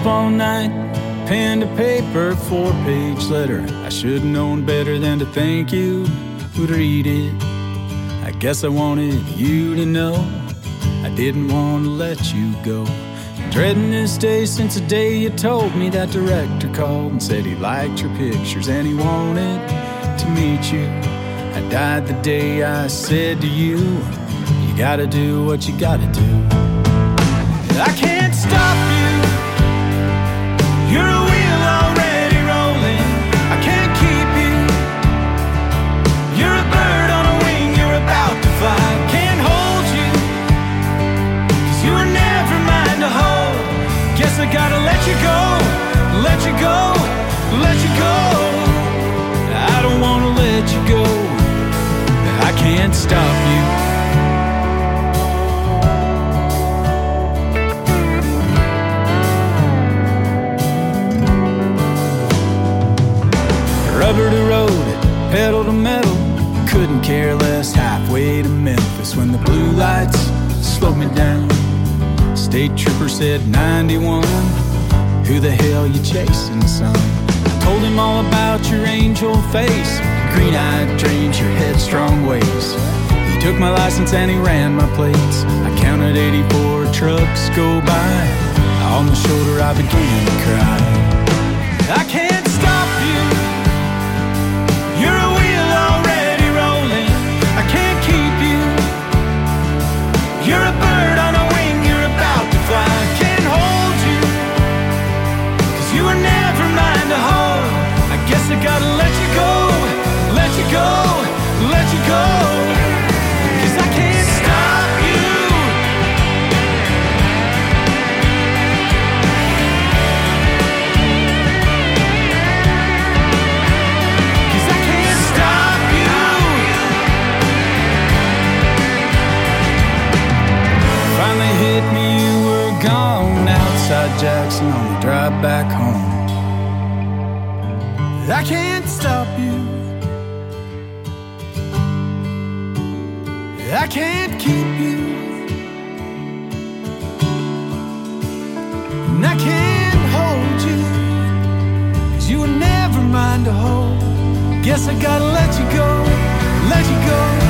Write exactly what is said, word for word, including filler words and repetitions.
up all night, pen to paper, four-page letter. I should've known better than to think you would read it. I guess I wanted you to know I didn't want to let you go. Dreading this day since the day you told me that director called and said he liked your pictures and he wanted to meet you. I died the day I said to you, you gotta do what you gotta do. I can't stop you. You're a wheel already rolling. I can't keep you. You're a bird on a wing, you're about to fly. Can't hold you, cause you were never mine to hold. Guess I gotta let you go, let you go, let you go. I don't wanna let you go. I can't stop you. Rubber to road, pedal to metal, couldn't care less, halfway to Memphis when the blue lights slowed me down. State trooper said ninety-one, who the hell you chasing, son? I told him all about your angel face, green-eyed dreams, your headstrong ways. He took my license and he ran my plates. I counted eighty-four trucks go by. On the shoulder I began to cry. I can't stop you. You're a wheel already rolling. I can't keep you. You're a bird on a wing, you're about to fly. I can't hold you, cause you were never mine to hold. I guess I gotta let you go, let you go, let you go. Cause I can't stop you. Cause I can't stop you. Finally hit me, you were gone outside Jackson on the drive back home. I can't stop you. I can't keep you. And I can't hold you, cause you were never mine to hold. Guess I gotta let you go, let you go.